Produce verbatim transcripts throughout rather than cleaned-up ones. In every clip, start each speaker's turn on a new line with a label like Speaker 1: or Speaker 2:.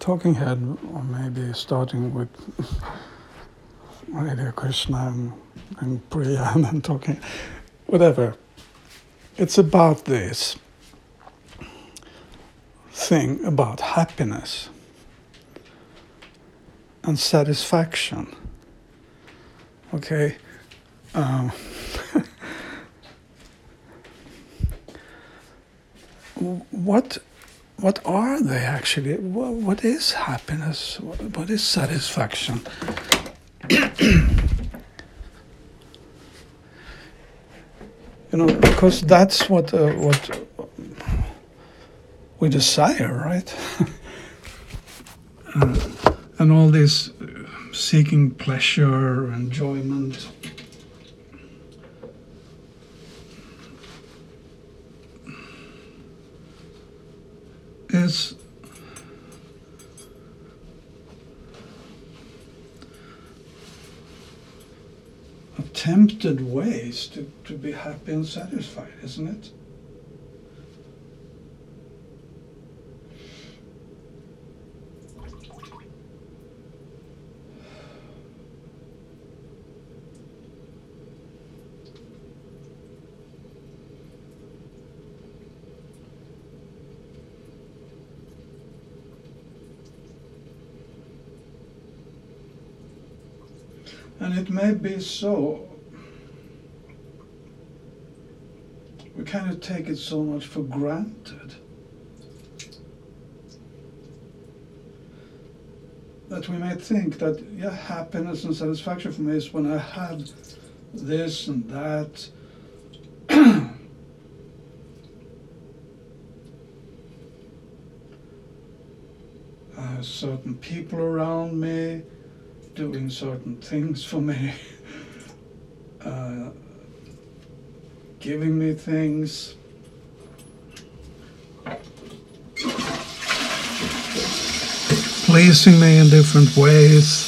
Speaker 1: talking head, or maybe starting with Hare Krishna and, and Priya and then talking, whatever. It's about this thing about happiness and satisfaction. Okay? Um, what what are they actually? What, what is happiness? What, what is satisfaction? You know, because that's what uh, what we desire, right? uh, and all this seeking pleasure, enjoyment. Is attempted ways to, to be happy and satisfied, isn't it? And it may be so. We kind of take it so much for granted that we may think that, yeah, happiness and satisfaction for me is when I have this and that. uh, certain people around me doing certain things for me, uh, giving me things. Pleasing me in different ways.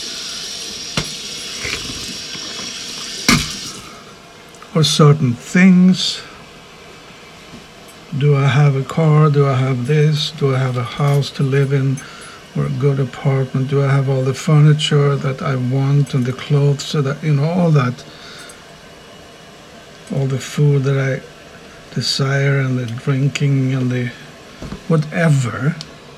Speaker 1: Or certain things. Do I have a car? Do I have this? Do I have a house to live in? Or a good apartment? Do I have all the furniture that I want and the clothes, so that, you know, all that, all the food that I desire and the drinking and the whatever,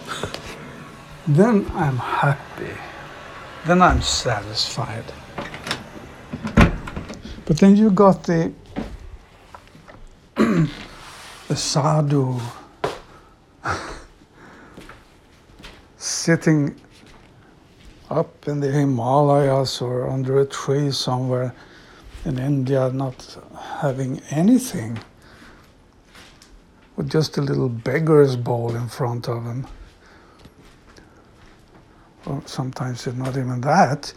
Speaker 1: then I'm happy. Then I'm satisfied. But then you got the the sadhu sitting up in the Himalayas or under a tree somewhere in India, not having anything, with just a little beggar's bowl in front of him. Or sometimes it's not even that.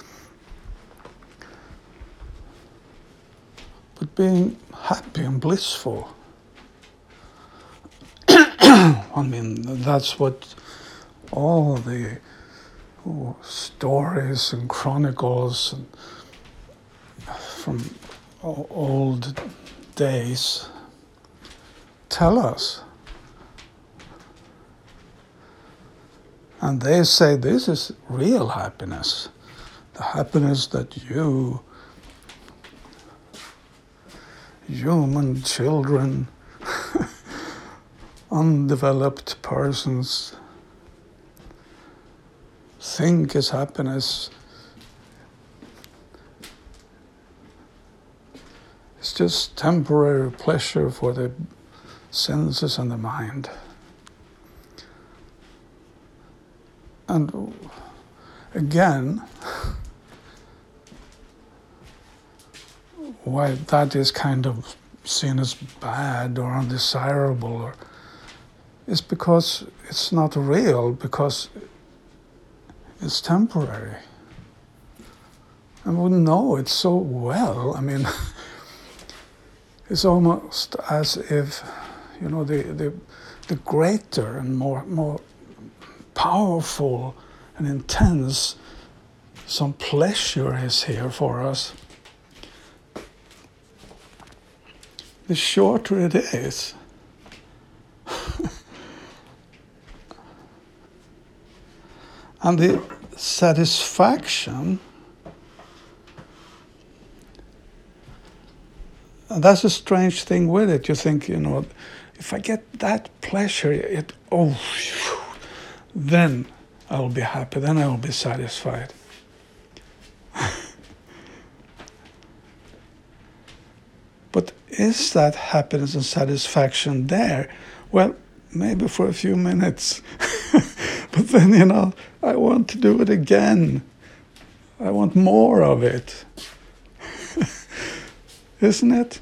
Speaker 1: But being happy and blissful. I mean, that's what all the oh, stories and chronicles and from o- old days tell us. And they say this is real happiness, the happiness that you, human children, undeveloped persons, think is happiness. It's just temporary pleasure for the senses and the mind. And again, why that is kind of seen as bad or undesirable, or is because it's not real, because it's temporary. And we know it so well. I mean, it's almost as if, you know, the the, the greater and more more powerful and intense some pleasure is here for us, the shorter it is. And the satisfaction, and that's a strange thing with it. You think, you know, if I get that pleasure, it, oh, phew, then I'll be happy, then I'll be satisfied. But is that happiness and satisfaction there? Well, maybe for a few minutes. But then, you know, I want to do it again. I want more of it. Isn't it?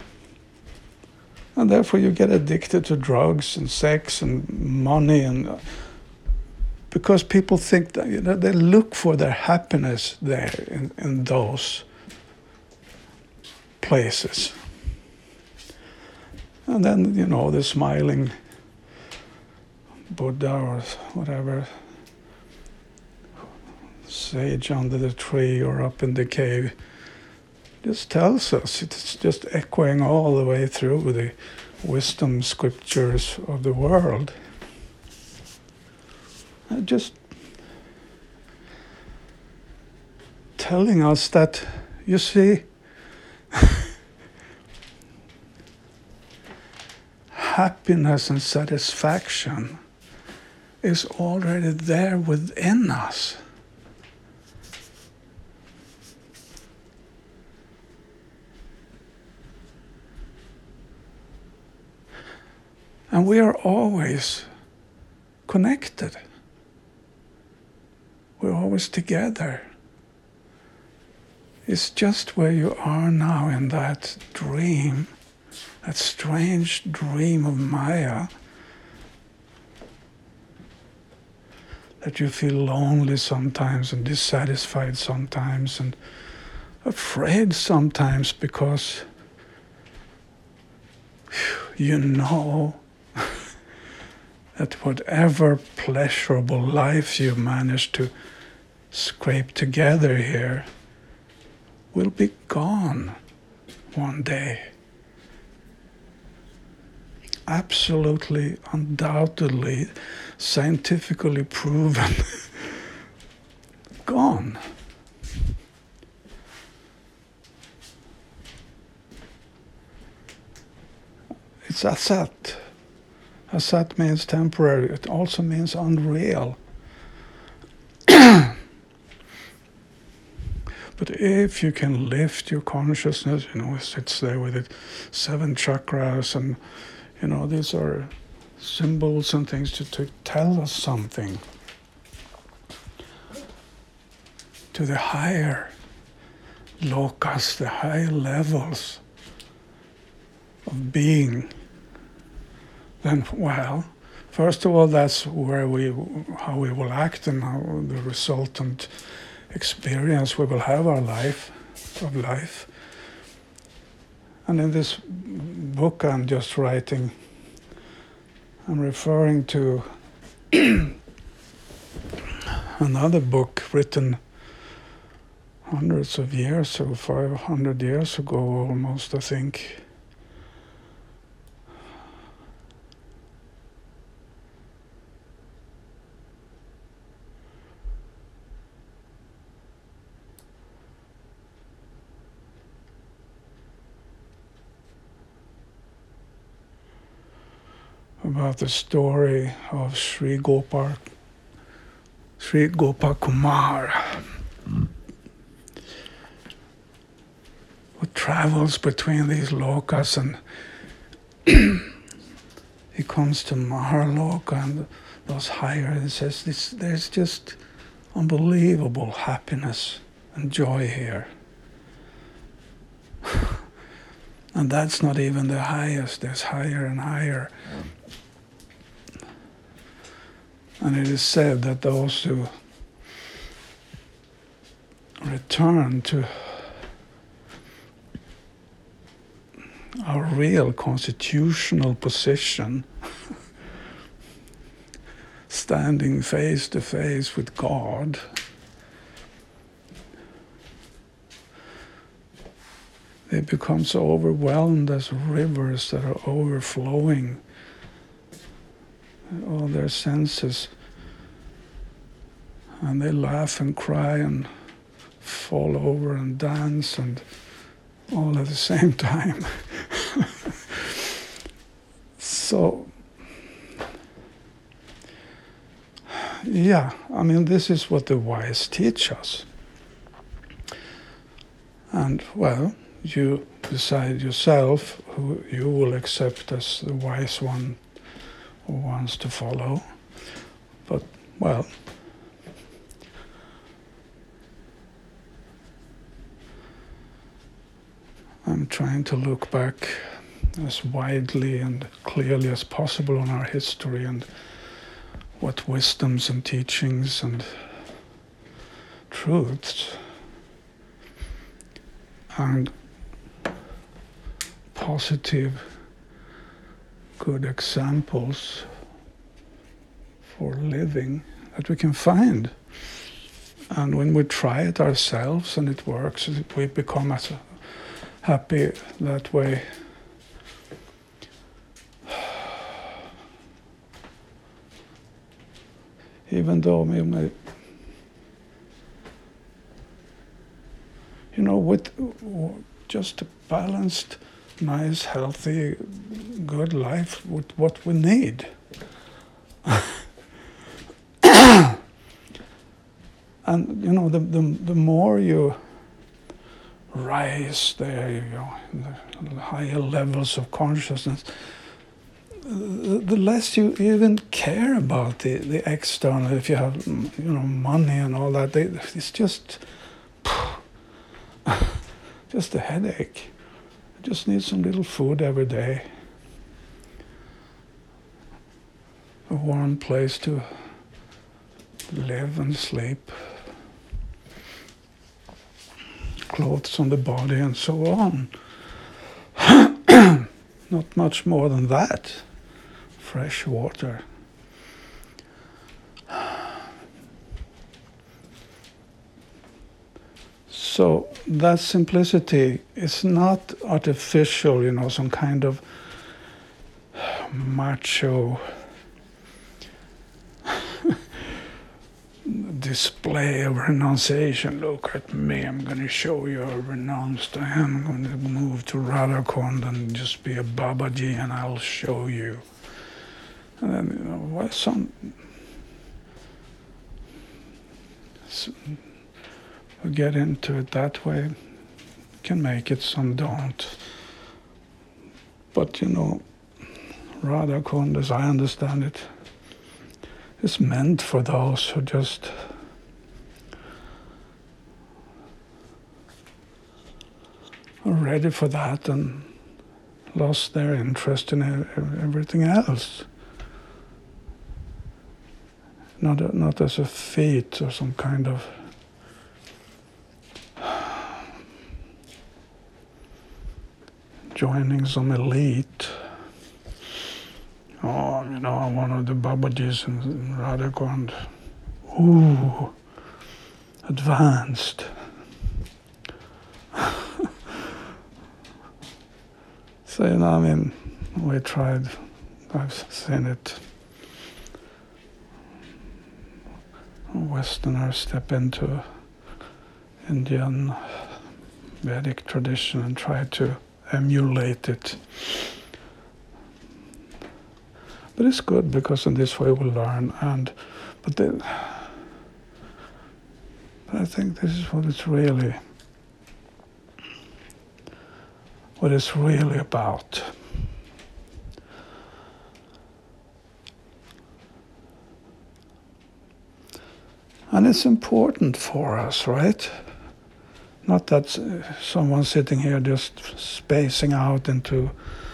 Speaker 1: And therefore you get addicted to drugs and sex and money, and because people think that, you know, they look for their happiness there in, in those places. And then, you know, the smiling Buddha or whatever, sage under the tree or up in the cave, just tells us, it's just echoing all the way through the wisdom scriptures of the world. And just telling us that, you see, happiness and satisfaction is already there within us. And we are always connected. We're always together. It's just where you are now in that dream, that strange dream of Maya, that you feel lonely sometimes and dissatisfied sometimes and afraid sometimes because you know that whatever pleasurable life you manage to scrape together here will be gone one day. Absolutely, undoubtedly, scientifically proven, gone. It's asat. Asat means temporary. It also means unreal. But if you can lift your consciousness, you know, it sits there with it, seven chakras, and, you know, these are symbols and things to, to tell us something. To the higher lokas, the higher levels of being, then, well, first of all, that's where we, how we will act and how the resultant experience we will have our life, of life. And in this book I'm just writing, I'm referring to another book written hundreds of years ago, five hundred years ago almost, I think. About the story of Sri Gopal, Sri Gopakumar, who travels between these lokas, and he comes to Maharloka and those higher, and says, this, there's just unbelievable happiness and joy here. And that's not even the highest, there's higher and higher. And it is said that those who return to our real constitutional position, standing face to face with God, they become so overwhelmed as rivers that are overflowing. All their senses and they laugh and cry and fall over and dance and all at the same time. So, yeah, I mean, this is what the wise teach us. And, well, you decide yourself who you will accept as the wise one who wants to follow. But, well, I'm trying to look back as widely and clearly as possible on our history and what wisdoms and teachings and truths and positive, good examples for living that we can find. And when we try it ourselves and it works, we become as happy that way. Even though we may, you know, with just a balanced, nice, healthy, good life with what we need. And, you know, the, the, the more you rise there, you know, in the higher levels of consciousness, the, the less you even care about the, the external. If you have, you know, money and all that, they, it's just, just a headache. You just need some little food every day, a warm place to live and sleep, clothes on the body and so on. Not much more than that. Fresh water. So that simplicity is not artificial, you know, some kind of macho display of renunciation. Look at me, I'm going to show you how renounced I am. I'm going to move to Radhakund and just be a Babaji and I'll show you. And then, you know, well, some, some who get into it that way can make it, some don't. But, you know, Radhakund, as I understand it, is meant for those who just are ready for that and lost their interest in everything else. Not a, not as a feat or some kind of joining some elite. Oh, you know, I'm one of the Babajis in Radhakund. Ooh, advanced. So, you know, I mean, we tried, I've seen it. Westerners step into Indian Vedic tradition and try to emulate it. But it's good because in this way we learn. And but then, I think this is what it's really, what it's really about. And it's important for us, right? Not that someone sitting here just spacing out into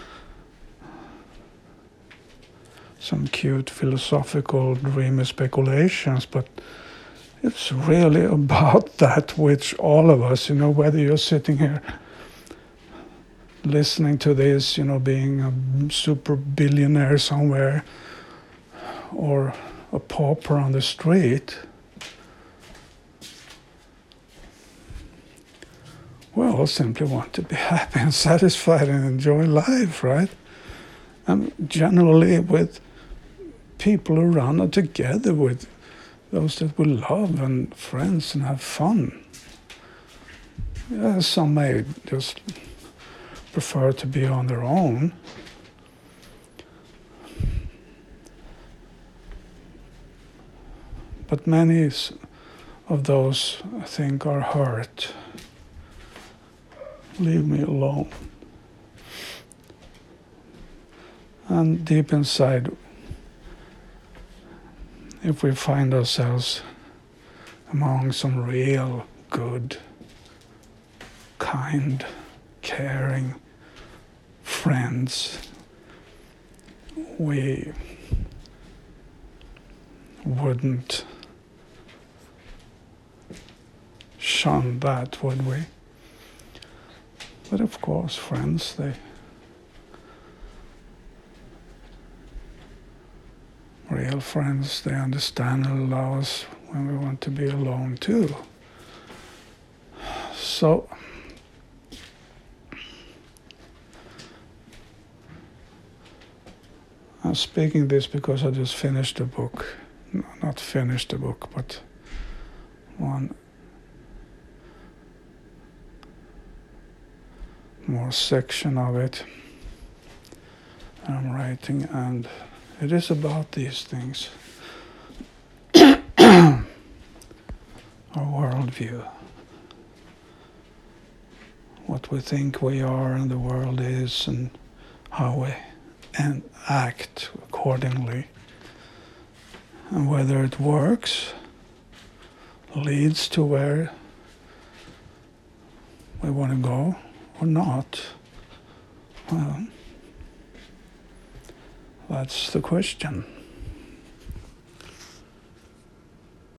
Speaker 1: some cute philosophical dreamy speculations, but it's really about that which all of us, you know, whether you're sitting here listening to this, you know, being a super billionaire somewhere or a pauper on the street, we all simply want to be happy and satisfied and enjoy life, right? And generally with people around and together with those that we love and friends and have fun. Yeah, some may just prefer to be on their own. But many of those, I think, are hurt. Leave me alone. And deep inside, if we find ourselves among some real good, kind, caring friends, we wouldn't shun that, would we? But of course, friends, they real friends, they understand and allow us when we want to be alone too. So I'm speaking this because I just finished a book. No, not finished a book, but one more section of it I'm writing, and it is about these things. Our worldview. What we think we are and the world is, and how we and act accordingly. And whether it works, leads to where we want to go or not. Well, that's the question.